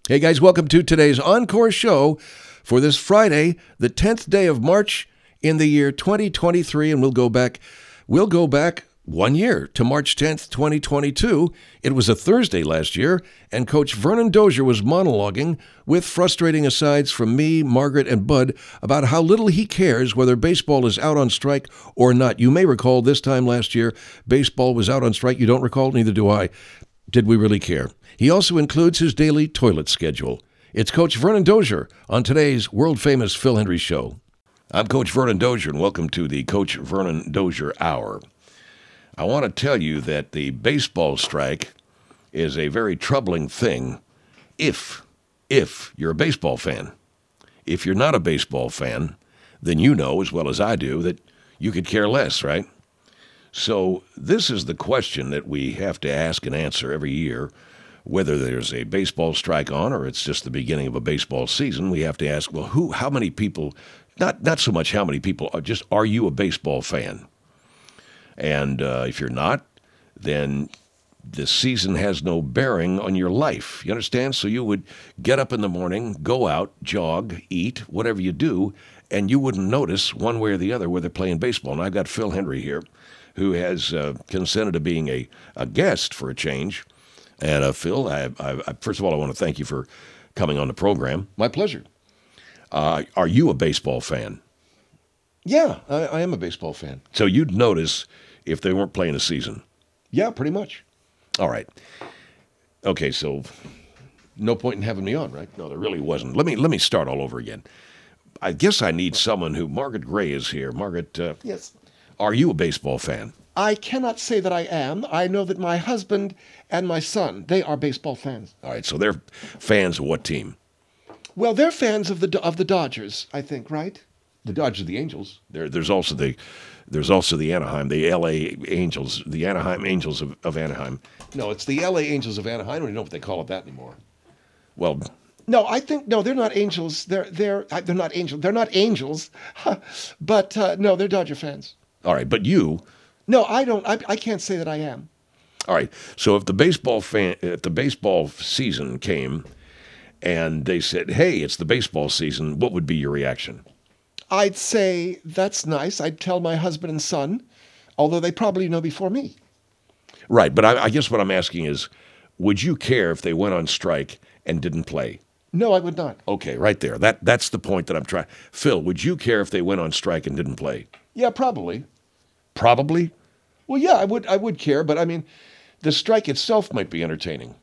Hey guys, welcome to today's encore show for this Friday, the 10th day of March in the year 2023, and we'll go back 1 year to March 10th, 2022. It was a Thursday last year, and Coach Vernon Dozier was monologuing with frustrating asides from me, Margaret, and Bud about how little he cares whether baseball is out on strike or not. You may recall this time last year, baseball was out on strike. You don't recall? Neither do I. Did we really care? He also includes his daily toilet schedule. It's Coach Vernon Dozier on today's world-famous Phil Hendrie Show. I'm Coach Vernon Dozier, and welcome to the Coach Vernon Dozier Hour. I want to tell you that the baseball strike is a very troubling thing if you're a baseball fan. If you're not a baseball fan, then you know as well as I do that you could care less, right? So this is the question that we have to ask and answer every year. Whether there's a baseball strike on or it's just the beginning of a baseball season, we have to ask, well, how many people, not so much how many people, are you a baseball fan? And if you're not, then the season has no bearing on your life. You understand? So you would get up in the morning, go out, jog, eat, whatever you do, and you wouldn't notice one way or the other where they're playing baseball. And I've got Phil Hendrie here, who has consented to being a guest for a change. And Phil, I first of all, I want to thank you for coming on the program. My pleasure. Are you a baseball fan? Yeah, I am a baseball fan. So you'd notice if they weren't playing a season? Yeah, pretty much. All right. Okay, so no point in having me on, right? No, there really wasn't. Let me start all over again. I guess I need someone who, Margaret Gray is here. Margaret, Yes. Are you a baseball fan? I cannot say that I am. I know that my husband and my son, they are baseball fans. All right, so they're fans of what team? Well, they're fans of the Dodgers, I think, right? The Dodgers, the Angels. There's also the Anaheim, the L.A. Angels, the Anaheim Angels of Anaheim. No, it's the L.A. Angels of Anaheim. I don't even know what they call it that anymore. Well, No, I think no, they're not Angels. They're not Angels. They're not Angels, but no, they're Dodger fans. all right, but you. No, I don't. I can't say that I am. All right, so if the baseball season came, and they said, "Hey, it's the baseball season," what would be your reaction? I'd say that's nice. I'd tell my husband and son, although they probably know before me. Right, but I guess what I'm asking is, would you care if they went on strike and didn't play? No, I would not. Okay, right there. That's the point that I'm trying. Phil, would you care if they went on strike and didn't play? Yeah, probably. Probably. Well, yeah, I would care, but I mean, the strike itself might be entertaining.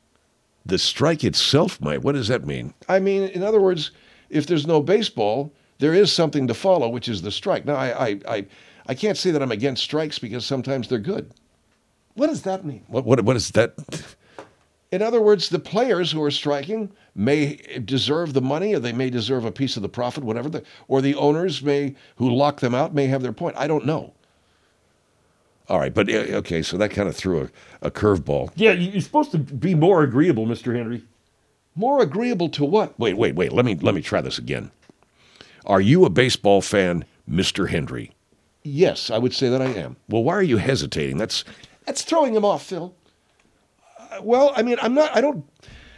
The strike itself might. What does that mean? I mean, in other words, if there's no baseball, there is something to follow, which is the strike. Now, I can't say that I'm against strikes because sometimes they're good. What does that mean? What is that? In other words, the players who are striking may deserve the money, or they may deserve a piece of the profit, whatever. Or the owners who lock them out, may have their point. I don't know. All right, but okay, so that kind of threw a curveball. Yeah, you're supposed to be more agreeable, Mr. Hendrie. More agreeable to what? Wait. Let me try this again. Are you a baseball fan, Mr. Hendrie? Yes, I would say that I am. Well, why are you hesitating? That's throwing him off, Phil. Well, I mean, I'm not. I don't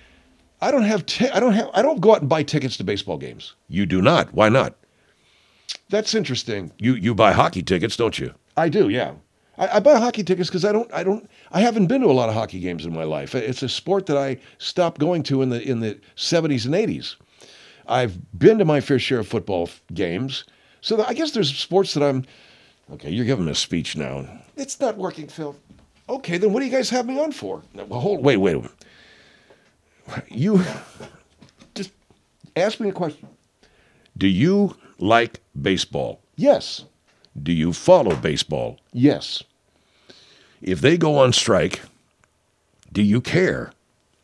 go out and buy tickets to baseball games. You do not. Why not? That's interesting. You buy hockey tickets, don't you? I do, yeah. I buy hockey tickets because I haven't been to a lot of hockey games in my life. It's a sport that I stopped going to in the 70s and 80s. I've been to my fair share of football games. So I guess there's sports that I'm. Okay, you're giving a speech now. It's not working, Phil. Okay, then what do you guys have me on for? Well, wait. You Just ask me a question. do you like baseball? Yes. Do you follow baseball? Yes. If they go on strike, do you care?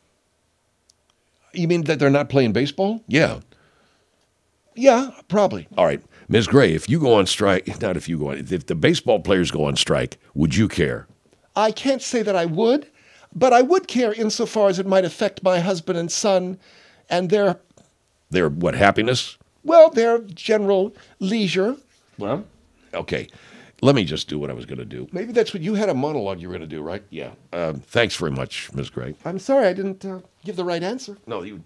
You mean that they're not playing baseball? Yeah. Yeah, probably. All right, Ms. Gray, if you go on strike, not if you go on, if the baseball players go on strike, would you care? I can't say that I would, but I would care insofar as it might affect my husband and son and their Their what, happiness? Well, their general leisure. Well, Okay. let me just do what I was going to do. Maybe that's what you had a monologue you were going to do, right? Yeah. Thanks very much, Ms. Gray. I'm sorry I didn't give the right answer. No, you.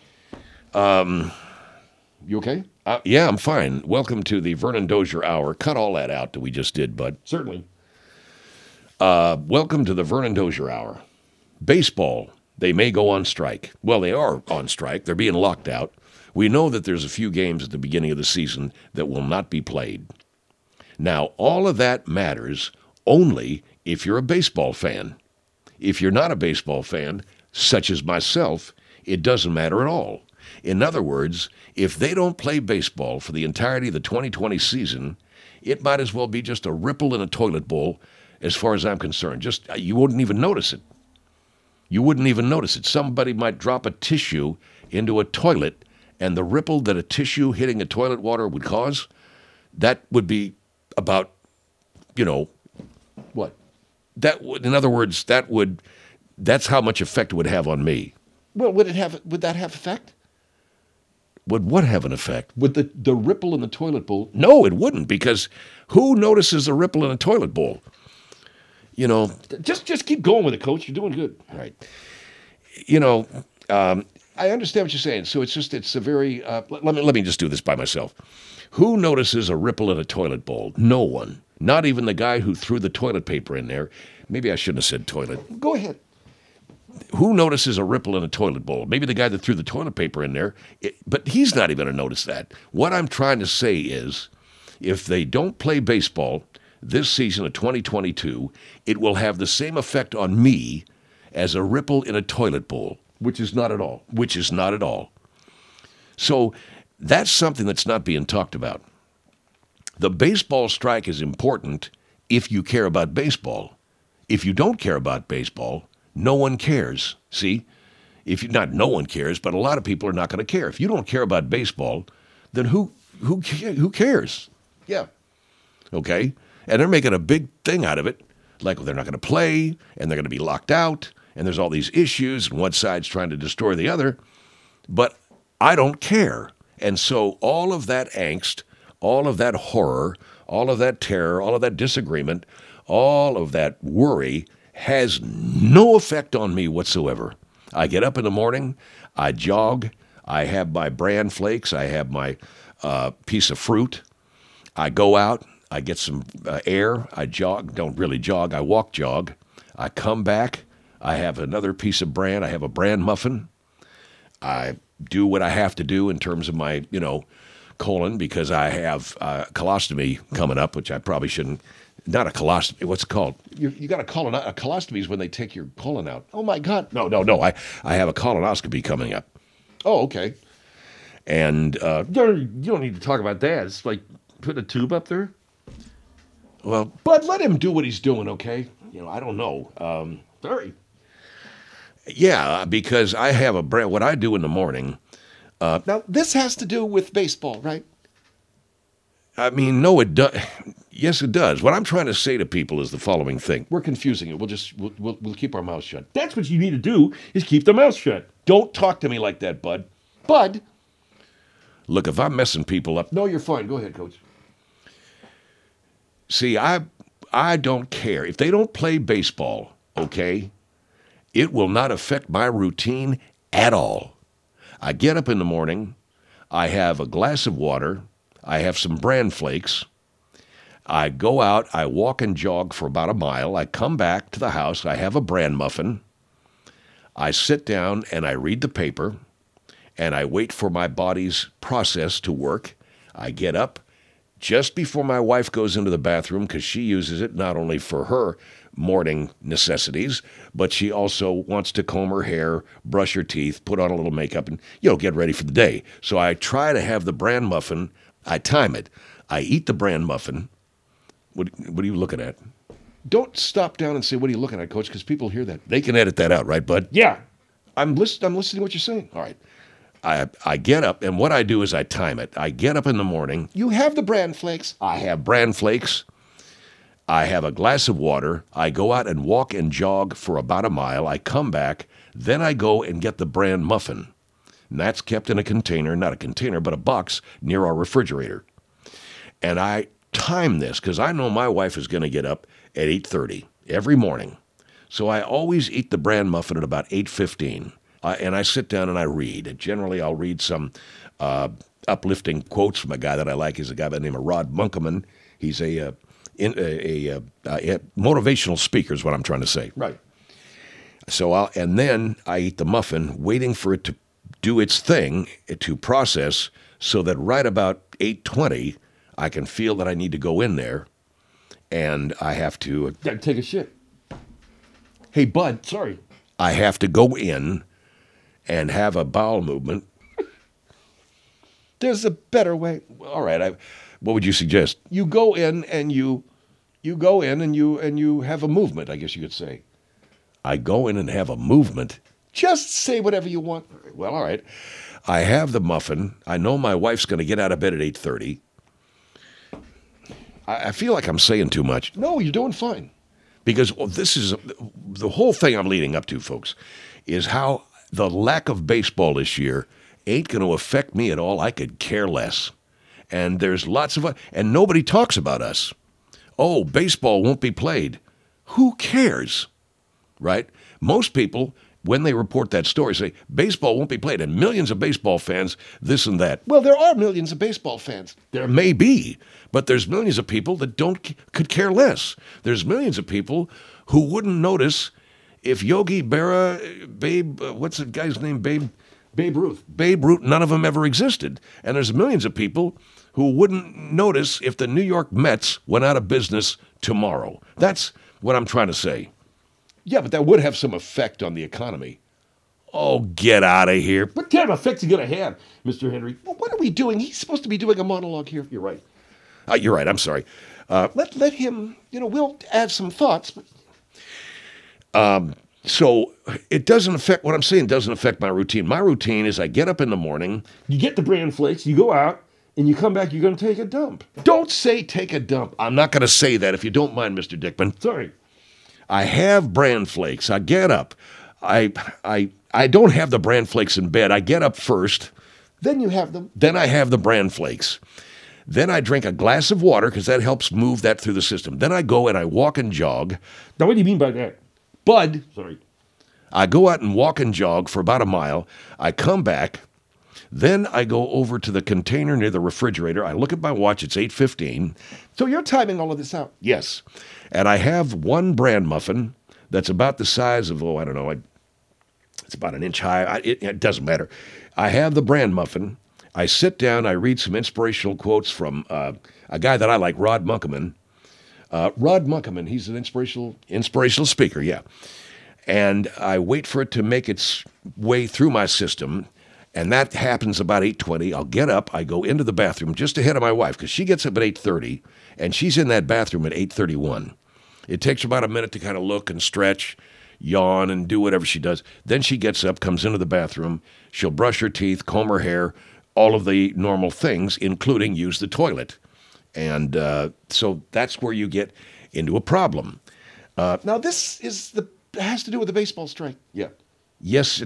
You okay? Yeah, I'm fine. Welcome to the Vernon Dozier Hour. Cut all that out that we just did, bud. Certainly. Welcome to the Vernon Dozier Hour. Baseball, they may go on strike. Well, they are on strike. They're being locked out. We know that there's a few games at the beginning of the season that will not be played. Now, all of that matters only if you're a baseball fan. If you're not a baseball fan, such as myself, it doesn't matter at all. In other words, if they don't play baseball for the entirety of the 2020 season, it might as well be just a ripple in a toilet bowl as far as I'm concerned. Just you wouldn't even notice it. You wouldn't even notice it. Somebody might drop a tissue into a toilet, and the ripple that a tissue hitting a toilet water would cause, that would be about, What? that would, in other words, that's how much effect it would have on me. Well, would that have effect? Would what have an effect? Would the ripple in the toilet bowl? No, it wouldn't, because who notices a ripple in a toilet bowl? Just keep going with it, Coach. You're doing good. Right. I understand what you're saying. So it's a very Let me just do this by myself. Who notices a ripple in a toilet bowl? No one. Not even the guy who threw the toilet paper in there. Maybe I shouldn't have said toilet. Go ahead. Who notices a ripple in a toilet bowl? Maybe the guy that threw the toilet paper in there, but he's not even going to notice that. What I'm trying to say is, if they don't play baseball this season of 2022, it will have the same effect on me as a ripple in a toilet bowl. Which is not at all. Which is not at all. So that's something that's not being talked about. The baseball strike is important if you care about baseball. If you don't care about baseball, no one cares. See? Not no one cares, but a lot of people are not going to care. If you don't care about baseball, then who cares? Yeah. Okay? And they're making a big thing out of it, like they're not going to play, and they're going to be locked out, and there's all these issues, and one side's trying to destroy the other. But I don't care. And so all of that angst, all of that horror, all of that terror, all of that disagreement, all of that worry has no effect on me whatsoever. I get up in the morning, I jog, I have my bran flakes, I have my piece of fruit, I go out, I get some air, I jog, don't really jog, I walk jog, I come back, I have another piece of bran, I have a bran muffin, I do what I have to do in terms of my, colon, because I have colostomy coming up, which I probably shouldn't. Not a colostomy. What's it called? You got a colon. A colostomy is when they take your colon out. Oh my God. No. I have a colonoscopy coming up. Oh, okay. And You don't need to talk about that. It's like putting a tube up there. well, Bud, let him do what he's doing, okay? I don't know. Sorry. Yeah, because I have what I do in the morning. Now, this has to do with baseball, right? I mean, no, it does. Yes, it does. What I'm trying to say to people is the following thing. We're confusing it. We'll keep our mouths shut. That's what you need to do, is keep their mouth shut. Don't talk to me like that, Bud. Bud. Look, if I'm messing people up, No, you're fine. Go ahead, Coach. see, I don't care. If they don't play baseball, okay, it will not affect my routine at all. I get up in the morning, I have a glass of water, I have some bran flakes, I go out, I walk and jog for about a mile, I come back to the house, I have a bran muffin, I sit down and I read the paper, and I wait for my body's process to work. I get up just before my wife goes into the bathroom, because she uses it not only for her morning necessities, but she also wants to comb her hair, brush her teeth, put on a little makeup, and, get ready for the day. So I try to have the bran muffin. I time it. I eat the bran muffin. What are you looking at? Don't stop down and say, what are you looking at, Coach? Because people hear that. They can edit that out, right, bud? Yeah. I'm listening to what you're saying. All right. I get up, and what I do is I time it. I get up in the morning. You have the bran flakes. I have bran flakes. I have a glass of water. I go out and walk and jog for about a mile. I come back. Then I go and get the bran muffin. And that's kept in a container, not a container, but a box near our refrigerator. And I time this because I know my wife is going to get up at 8:30 every morning. So I always eat the bran muffin at about 8:15. And I sit down and I read. Generally, I'll read some uplifting quotes from a guy that I like. He's a guy by the name of Rod Munkeman. He's a motivational speaker is what I'm trying to say. Right. So then I eat the muffin, waiting for it to do its thing to process, so that right about 8:20, I can feel that I need to go in there, and I have to. Gotta take a shit. Hey, bud, Sorry. I have to go in and have a bowel movement. There's a better way. All right. What would you suggest? You go in and you go in and you have a movement, I guess you could say. I go in and have a movement. Just say whatever you want. Well, all right. I have the muffin. I know my wife's going to get out of bed at 8:30. I feel like I'm saying too much. No, you're doing fine. Because this is the whole thing I'm leading up to, folks, is how the lack of baseball this year ain't going to affect me at all. I could care less. And there's lots of, and nobody talks about us. Oh, baseball won't be played. Who cares? Right? Most people, when they report that story, say, baseball won't be played, and millions of baseball fans, this and that. Well, there are millions of baseball fans. There may be, but there's millions of people that could care less. There's millions of people who wouldn't notice if Yogi Berra, what's the guy's name, Babe Ruth. Babe Ruth, none of them ever existed. And there's millions of people who wouldn't notice if the New York Mets went out of business tomorrow. That's what I'm trying to say. Yeah, but that would have some effect on the economy. Oh, get out of here. What kind of effects are you going to have, Mr. Henry? Well, what are we doing? He's supposed to be doing a monologue here. You're right. You're right. I'm sorry. Let him, we'll add some thoughts. So it doesn't affect, what I'm saying doesn't affect my routine. My routine is I get up in the morning. You get the bran flakes, you go out, and you come back, you're going to take a dump. Don't say take a dump. I'm not going to say that if you don't mind, Mr. Dickman. Sorry. I have bran flakes. I get up. I don't have the bran flakes in bed. I get up first. Then you have them. Then I have the bran flakes. Then I drink a glass of water because that helps move that through the system. Then I go and I walk and jog. Now, what do you mean by that? Bud, Sorry. I go out and walk and jog for about a mile. I come back. Then I go over to the container near the refrigerator. I look at my watch. It's 8:15. So you're timing all of this out? Yes. And I have one bran muffin that's about the size of, I don't know, it's about an inch high. It doesn't matter. I have the bran muffin. I sit down. I read some inspirational quotes from a guy that I like, Rod Munkeman. Rod Munkeman, he's an inspirational speaker, yeah. And I wait for it to make its way through my system, and that happens about 8:20. I'll get up. I go into the bathroom just ahead of my wife because she gets up at 8:30, and she's in that bathroom at 8:31. It takes her about a minute to kind of look and stretch, yawn, and do whatever she does. Then she gets up, comes into the bathroom. She'll brush her teeth, comb her hair, all of the normal things, including use the toilet. And so that's where you get into a problem. Now, this has to do with the baseball strike. Yeah. Yes,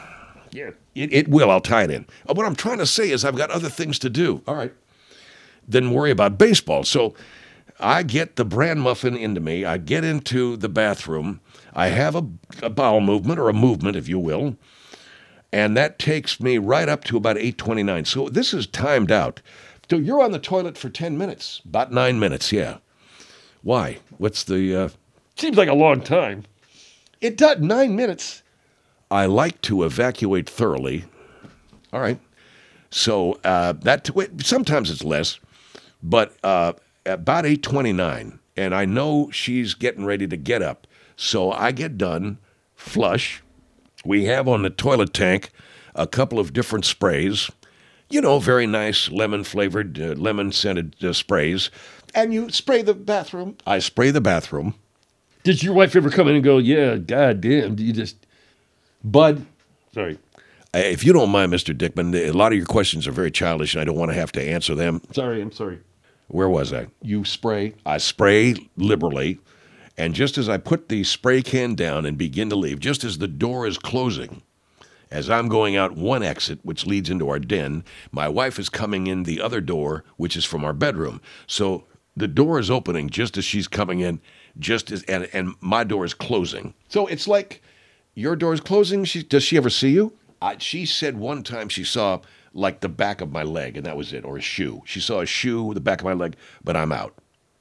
it will. I'll tie it in. What I'm trying to say is I've got other things to do. All right. Than worry about baseball. So I get the bran muffin into me. I get into the bathroom. I have a bowel movement, or a movement, if you will. And that takes me right up to about 8:29. So this is timed out. So you're on the toilet for 10 minutes. About 9 minutes, yeah. Why? What's the... Seems like a long time. It does, 9 minutes. I like to evacuate thoroughly. All right. So sometimes it's less, but about 8:29, and I know she's getting ready to get up. So I get done, flush. We have on the toilet tank a couple of different sprays. Very nice lemon-flavored, lemon-scented sprays. And you spray the bathroom? I spray the bathroom. Did your wife ever come in and go, yeah, goddamn, do you just... Bud? Sorry. If you don't mind, Mr. Dickman, a lot of your questions are very childish, and I don't want to have to answer them. Sorry, I'm sorry. Where was I? You spray? I spray liberally, and just as I put the spray can down and begin to leave, just as the door is closing, as I'm going out one exit, which leads into our den, my wife is coming in the other door, which is from our bedroom. So The door is opening just as she's coming in, and my door is closing. So it's like your door is closing. Does she ever see you? She said one time she saw like the back of my leg, and that was it, or a shoe. She saw a shoe, the back of my leg, but I'm out.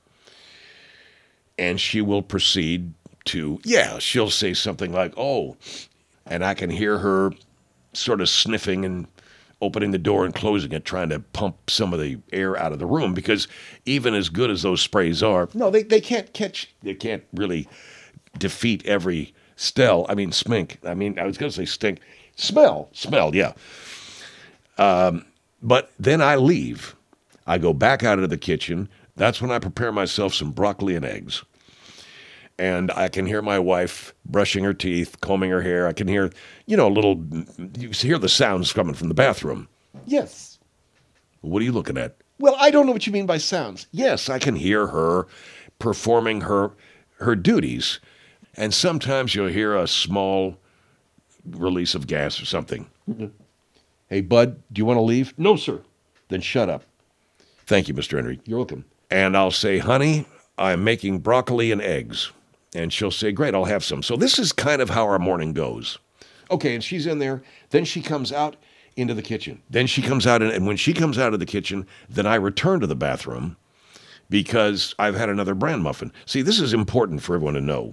And she will proceed to, she'll say something like, oh, and I can hear her sort of sniffing and opening the door and closing it, trying to pump some of the air out of the room, because even as good as those sprays are, no, they can't really defeat every smink. I was going to say stink. Smell, yeah. But then I leave. I go back out into the kitchen. That's when I prepare myself some broccoli and eggs. And I can hear my wife brushing her teeth, combing her hair. I can hear, you hear the sounds coming from the bathroom. Yes. What are you looking at? Well, I don't know what you mean by sounds. Yes, I can hear her performing her duties. And sometimes you'll hear a small release of gas or something. Mm-hmm. Hey, bud, do you want to leave? No, sir. Then shut up. Thank you, Mr. Henry. You're welcome. And I'll say, honey, I'm making broccoli and eggs. And she'll say, great, I'll have some. So this is kind of how our morning goes. Okay, and she's in there. Then she comes out into the kitchen. Then she comes out, and when she comes out of the kitchen, then I return to the bathroom because I've had another bran muffin. See, this is important for everyone to know.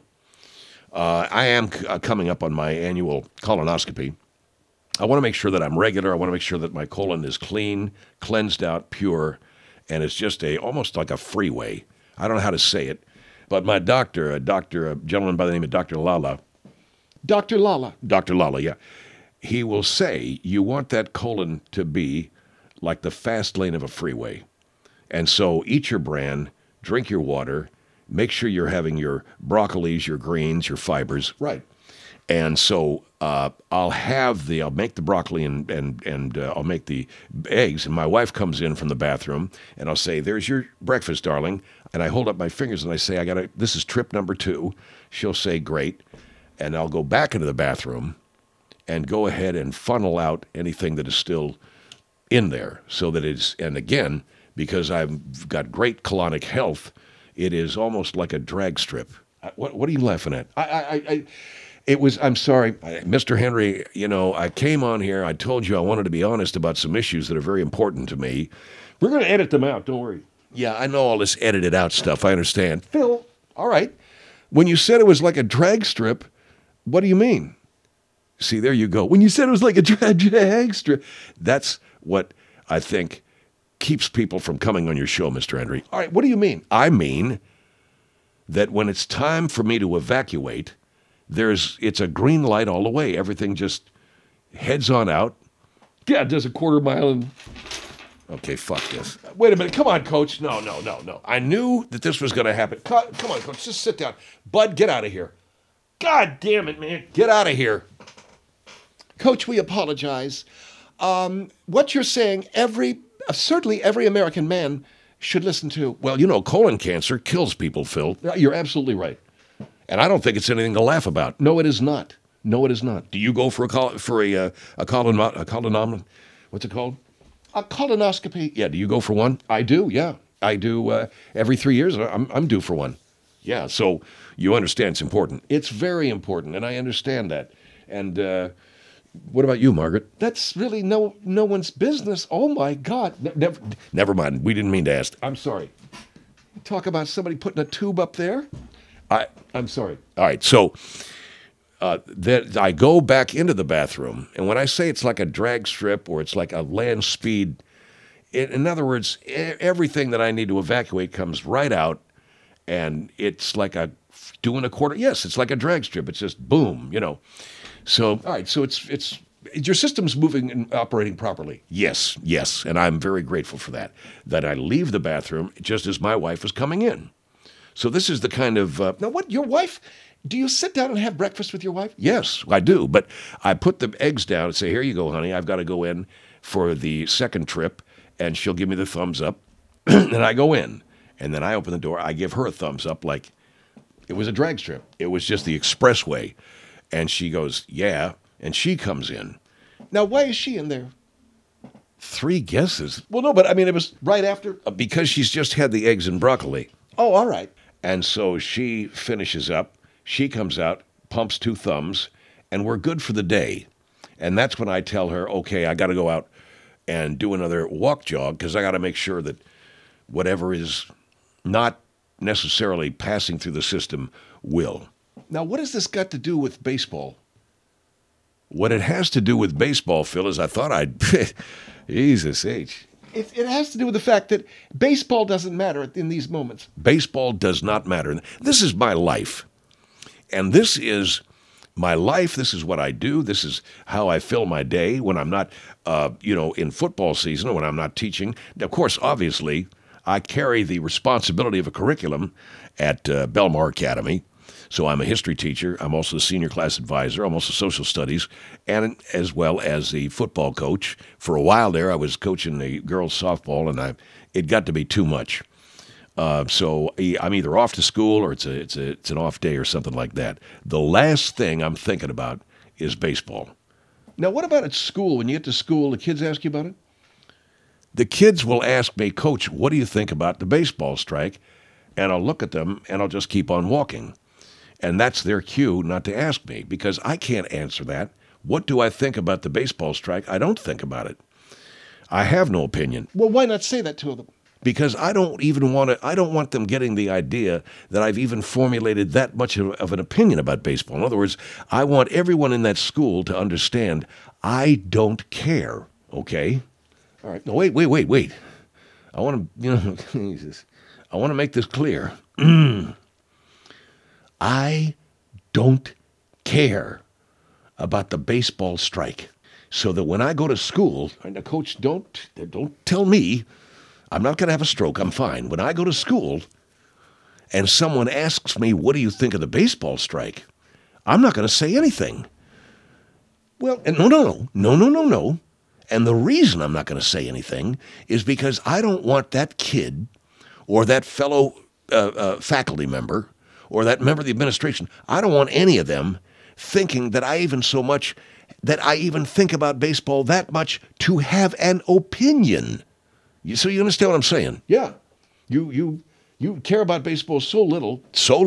I am coming up on my annual colonoscopy. I want to make sure that I'm regular. I want to make sure that my colon is clean, cleansed out, pure, and it's just almost like a freeway. I don't know how to say it, but my doctor, a gentleman by the name of Dr. Lala. Dr. Lala. Dr. Lala, yeah. He will say, you want that colon to be like the fast lane of a freeway. And so eat your bran, drink your water, make sure you're having your broccolis, your greens, your fibers. Right. And so I'll make the broccoli and I'll make the eggs. And my wife comes in from the bathroom and I'll say, there's your breakfast, darling. And I hold up my fingers and I say, this is trip number 2. She'll say, great. And I'll go back into the bathroom and go ahead and funnel out anything that is still in there so that and again, because I've got great colonic health, it is almost like a drag strip. What are you laughing at? I'm sorry, Mr. Henry, I came on here, I told you I wanted to be honest about some issues that are very important to me. We're going to edit them out, don't worry. Yeah, I know all this edited out stuff, I understand. Phil, all right. When you said it was like a drag strip, what do you mean? See, there you go. When you said it was like a drag strip, that's what I think keeps people from coming on your show, Mr. Henry. All right, what do you mean? I mean that when it's time for me to evacuate, it's a green light all the way. Everything just heads on out. Yeah, it does a quarter mile and... Okay, fuck this. Wait a minute. Come on, Coach. No. I knew that this was going to happen. Come on, Coach. Just sit down. Bud, get out of here. God damn it, man. Get out of here. Coach, we apologize. What you're saying, certainly every American man should listen to. Well, colon cancer kills people, Phil. You're absolutely right. And I don't think it's anything to laugh about. No, it is not. No, it is not. Do you go for a colon? What's it called? A colonoscopy. Yeah. Do you go for one? I do. Yeah. I do. Every 3 years, I'm due for one. Yeah. So you understand it's important. It's very important, and I understand that. And what about you, Margaret? That's really no one's business. Oh my God. Never mind. We didn't mean to ask. I'm sorry. Talk about somebody putting a tube up there. I'm sorry. All right. So then I go back into the bathroom, and when I say it's like a drag strip or it's like a land speed, in other words, everything that I need to evacuate comes right out, and it's like doing a quarter. Yes, it's like a drag strip. It's just boom, So all right. So it's your system's moving and operating properly. Yes, and I'm very grateful for that. That I leave the bathroom just as my wife was coming in. So this is the kind of... Now, what, your wife, do you sit down and have breakfast with your wife? Yes, I do. But I put the eggs down and say, here you go, honey. I've got to go in for the second trip. And she'll give me the thumbs up. And I go in. And then I open the door. I give her a thumbs up like it was a drag strip. It was just the expressway. And she goes, yeah. And she comes in. Now, why is she in there? 3 guesses. Well, no, but I mean, it was Right after? because she's just had the eggs and broccoli. Oh, all right. And so she finishes up, she comes out, pumps 2 thumbs, and we're good for the day. And that's when I tell her, okay, I got to go out and do another walk jog because I got to make sure that whatever is not necessarily passing through the system will. Now, what has this got to do with baseball? What it has to do with baseball, Phil, is I thought I'd... Jesus H. It has to do with the fact that baseball doesn't matter in these moments. Baseball does not matter. This is my life. And this is my life. This is what I do. This is how I fill my day when I'm not, in football season or when I'm not teaching. Of course, obviously, I carry the responsibility of a curriculum at Belmar Academy. So I'm a history teacher. I'm also a senior class advisor. I'm also social studies, and as well as the football coach. For a while there, I was coaching the girls softball, and it got to be too much. So I'm either off to school or it's an off day or something like that. The last thing I'm thinking about is baseball. Now, what about at school? When you get to school, the kids ask you about it? The kids will ask me, Coach, what do you think about the baseball strike? And I'll look at them and I'll just keep on walking. And that's their cue not to ask me because I can't answer that. What do I think about the baseball strike? I don't think about it. I have no opinion. Well, why not say that to them? Because I don't want them getting the idea that I've even formulated that much of an opinion about baseball. In other words, I want everyone in that school to understand I don't care, okay? All right. No, wait. I want to, Jesus. I want to make this clear. I don't care about the baseball strike. So that when I go to school, and Coach, don't tell me, I'm not going to have a stroke, I'm fine. When I go to school and someone asks me, what do you think of the baseball strike? I'm not going to say anything. Well, and no. And the reason I'm not going to say anything is because I don't want that kid or that fellow faculty member or that member of the administration, I don't want any of them thinking that I even think about baseball that much to have an opinion. So you understand what I'm saying? Yeah. You care about baseball so little,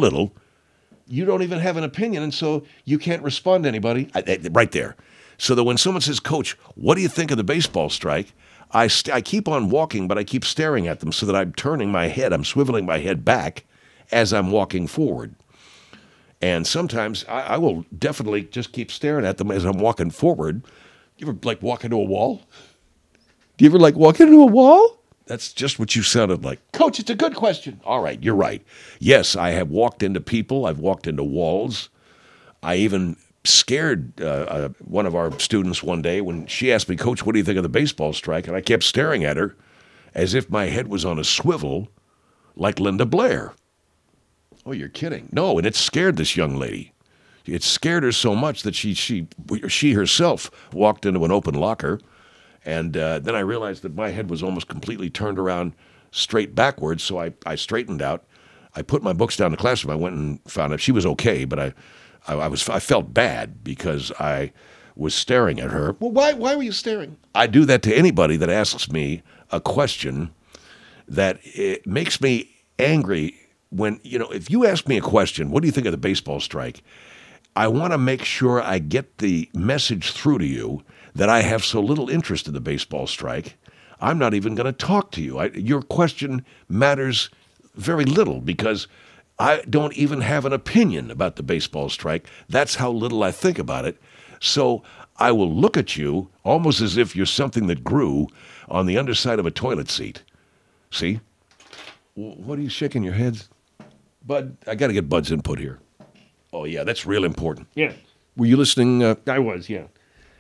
you don't even have an opinion, and so you can't respond to anybody. Right there. So that when someone says, Coach, what do you think of the baseball strike? I keep on walking, but I keep staring at them so that I'm turning my head, I'm swiveling my head back as I'm walking forward. And sometimes I will definitely just keep staring at them as I'm walking forward. You ever walk into a wall? Do you ever walk into a wall? That's just what you sounded like. Coach, it's a good question. All right, you're right. Yes, I have walked into people. I've walked into walls. I even scared one of our students one day when she asked me, Coach, what do you think of the baseball strike? And I kept staring at her as if my head was on a swivel like Linda Blair. Oh, you're kidding. No, and it scared this young lady. It scared her so much that she herself walked into an open locker. And then I realized that my head was almost completely turned around straight backwards, so I straightened out. I put my books down in the classroom. I went and found out she was okay, but I felt bad because I was staring at her. Well, why were you staring? I do that to anybody that asks me a question that it makes me angry when, if you ask me a question, what do you think of the baseball strike? I want to make sure I get the message through to you that I have so little interest in the baseball strike, I'm not even going to talk to you. Your question matters very little because I don't even have an opinion about the baseball strike. That's how little I think about it. So I will look at you almost as if you're something that grew on the underside of a toilet seat. See? What are you shaking your heads? Bud, I got to get Bud's input here. Oh, yeah, that's real important. Yeah, Were you listening? I was, yeah.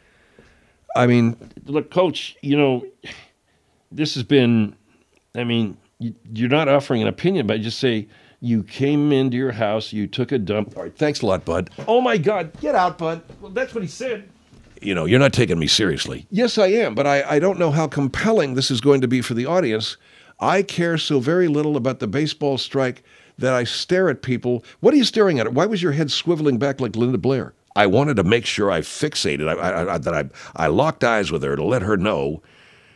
I mean, Look, Coach, this has been, you're not offering an opinion, but just say you came into your house, you took a dump. all right, thanks a lot, Bud. Oh, my God. Get out, bud. Well, that's what he said. You're not taking me seriously. Yes, I am, but I don't know how compelling this is going to be for the audience. I care so very little about the baseball strike that I stare at people. What are you staring at? Why was your head swiveling back like Linda Blair? I wanted to make sure I fixated, that I locked eyes with her to let her know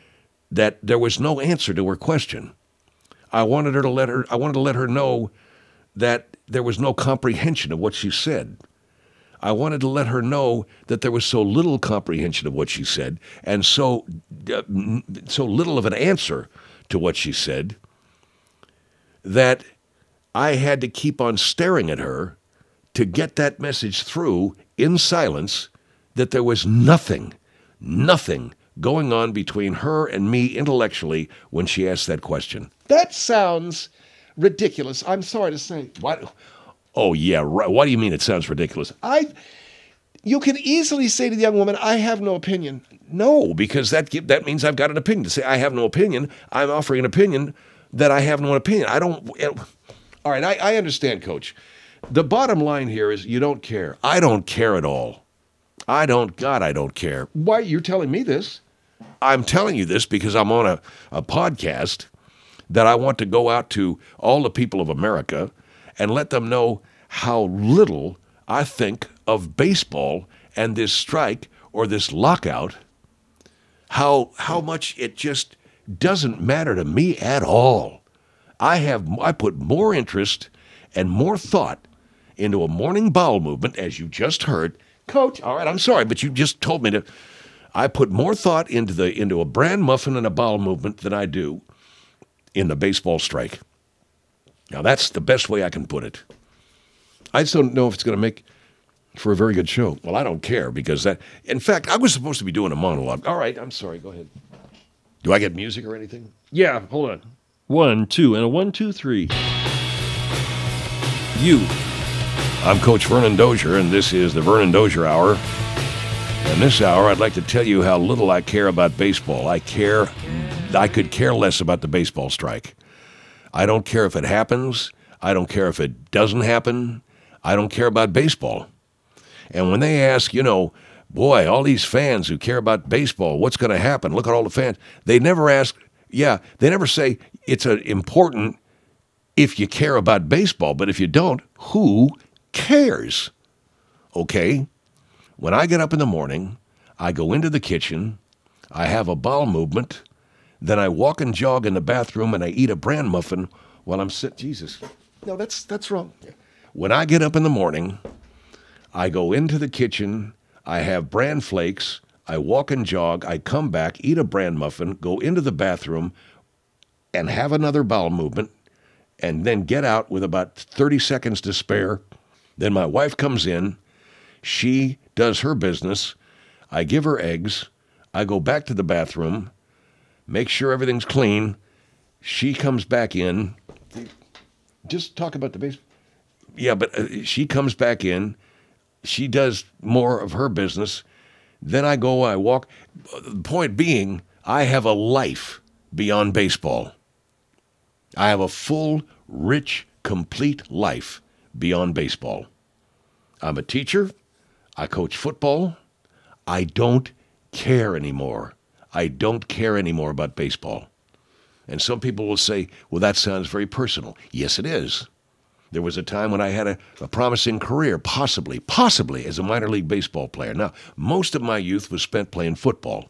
that there was no answer to her question. I wanted to let her know that there was no comprehension of what she said. I wanted to let her know that there was so little comprehension of what she said and so little of an answer to what she said that I had to keep on staring at her to get that message through in silence that there was nothing going on between her and me intellectually when she asked that question. That sounds ridiculous. I'm sorry to say. What? Oh, yeah, right. What do you mean it sounds ridiculous? You can easily say to the young woman, I have no opinion. No, because that means I've got an opinion. To say I have no opinion, I'm offering an opinion that I have no opinion. All right, I understand, Coach. The bottom line here is you don't care. I don't care at all. I don't care. Why? You're telling me this? I'm telling you this because I'm on a podcast that I want to go out to all the people of America and let them know how little I think of baseball and this strike or this lockout, how much it just doesn't matter to me at all. I put more interest and more thought into a morning bowel movement, as you just heard. Coach, All right, I'm sorry, but you just told me to. I put more thought into a bran muffin and a bowel movement than I do in the baseball strike. Now, that's the best way I can put it. I just don't know if it's going to make for a very good show. Well, I don't care because in fact, I was supposed to be doing a monologue. All right, I'm sorry, go ahead. Do I get music or anything? Yeah, hold on. 1, 2, and a 1, 2, 3. You. I'm Coach Vernon Dozier, and this is the Vernon Dozier Hour. And this hour, I'd like to tell you how little I care about baseball. I could care less about the baseball strike. I don't care if it happens. I don't care if it doesn't happen. I don't care about baseball. And when they ask, boy, all these fans who care about baseball, what's going to happen? Look at all the fans. They never ask, they never say it's important if you care about baseball, but if you don't, who cares? Okay? When I get up in the morning, I go into the kitchen, I have a bowel movement, then I walk and jog in the bathroom and I eat a bran muffin while I'm sitting. Jesus. No, that's wrong. When I get up in the morning, I go into the kitchen, I have bran flakes, I walk and jog, I come back, eat a bran muffin, go into the bathroom, and have another bowel movement, and then get out with about 30 seconds to spare. Then my wife comes in, she does her business, I give her eggs, I go back to the bathroom, make sure everything's clean, she comes back in. Just talk about the baseball. Yeah, but she comes back in, she does more of her business, then I go, I walk. The point being, I have a life beyond baseball. I have a full, rich, complete life beyond baseball. I'm a teacher. I coach football. I don't care anymore. I don't care anymore about baseball. And some people will say, well, that sounds very personal. Yes, it is. There was a time when I had a promising career, possibly as a minor league baseball player. Now, most of my youth was spent playing football.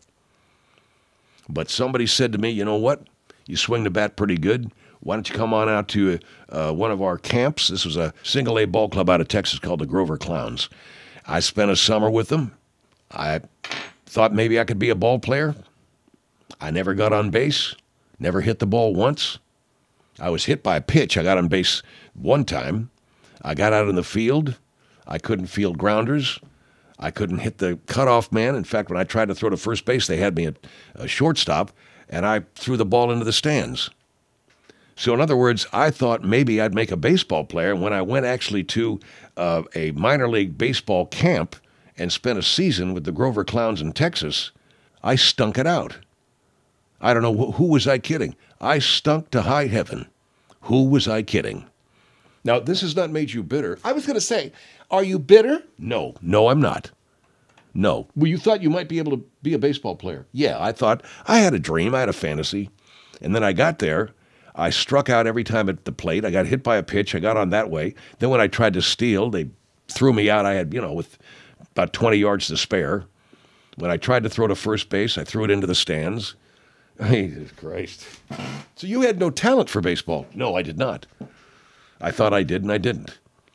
But somebody said to me, you know what? You swing the bat pretty good. Why don't you come on out to one of our camps? This was a single-A ball club out of Texas called the Grover Clowns. I spent a summer with them. I thought maybe I could be a ball player. I never got on base, never hit the ball once. I was hit by a pitch. I got on base one time. I got out in the field. I couldn't field grounders. I couldn't hit the cutoff man. In fact, when I tried to throw to first base, they had me at a shortstop, and I threw the ball into the stands. So in other words, I thought maybe I'd make a baseball player. When I went actually to a minor league baseball camp and spent a season with the Grover Clowns in Texas, I stunk it out. I don't know, who was I kidding? I stunk to high heaven. Who was I kidding? Now, this has not made you bitter. I was going to say, are you bitter? No, I'm not. No. Well, you thought you might be able to be a baseball player. Yeah, I thought, I had a dream, I had a fantasy. And then I got there, I struck out every time at the plate. I got hit by a pitch, I got on that way. Then when I tried to steal, they threw me out. I had, with about 20 yards to spare. When I tried to throw to first base, I threw it into the stands. Jesus Christ. So you had no talent for baseball? No, I did not. I thought I did, and I didn't.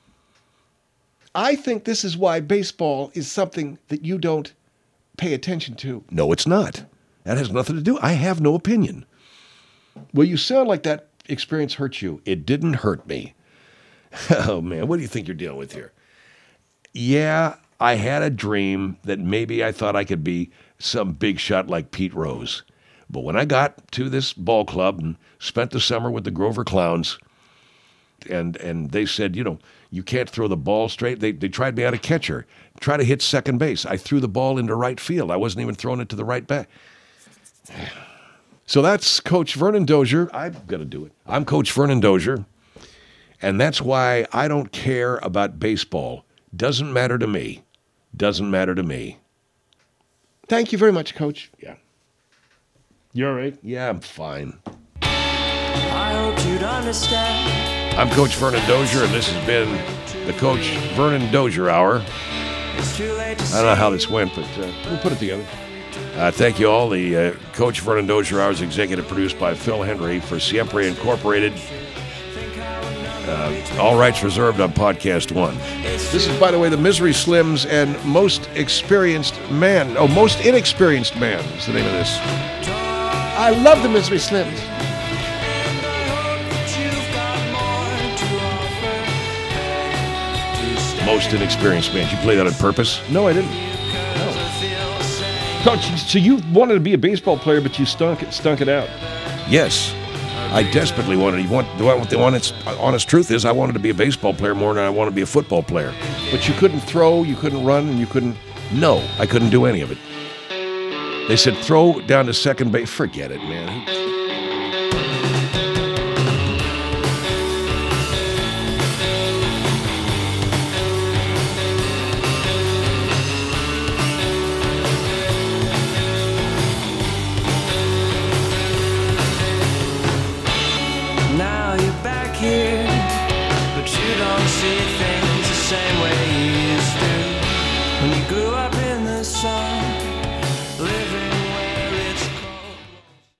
I think this is why baseball is something that you don't pay attention to. No, it's not. That has nothing to do. I have no opinion. Well, you sound like that experience hurt you. It didn't hurt me. Oh, man, what do you think you're dealing with here? Yeah, I had a dream that maybe I thought I could be some big shot like Pete Rose. But when I got to this ball club and spent the summer with the Grover Clowns, and they said, you can't throw the ball straight. They tried me out a catcher, try to hit second base. I threw the ball into right field. I wasn't even throwing it to the right back. So that's Coach Vernon Dozier. I'm going to do it. I'm Coach Vernon Dozier, and that's why I don't care about baseball. Doesn't matter to me. Doesn't matter to me. Thank you very much, Coach. Yeah. You all right? Yeah, I'm fine. I hoped you'd understand. I'm Coach Vernon Dozier, and this has been the Coach Vernon Dozier Hour. It's too late to I don't know how this went, but we'll put it together. Thank you all. The Coach Vernon Dozier Hour is executive produced by Phil Henry for Siempre Incorporated. All rights reserved on Podcast One. This is, by the way, the Misery Slims and Most Inexperienced Man is the name of this. I love the Misery Slims. Most Inexperienced Man. Did you play that on purpose? No, I didn't. Coach, so you wanted to be a baseball player, but you stunk it out. Yes. I desperately wanted. The honest truth is, I wanted to be a baseball player more than I wanted to be a football player. But you couldn't throw, you couldn't run, and you couldn't. No, I couldn't do any of it. They said throw down to second base. Forget it, man. Now you're back here, but you don't see things the same way you used to. When you grew up in the sun.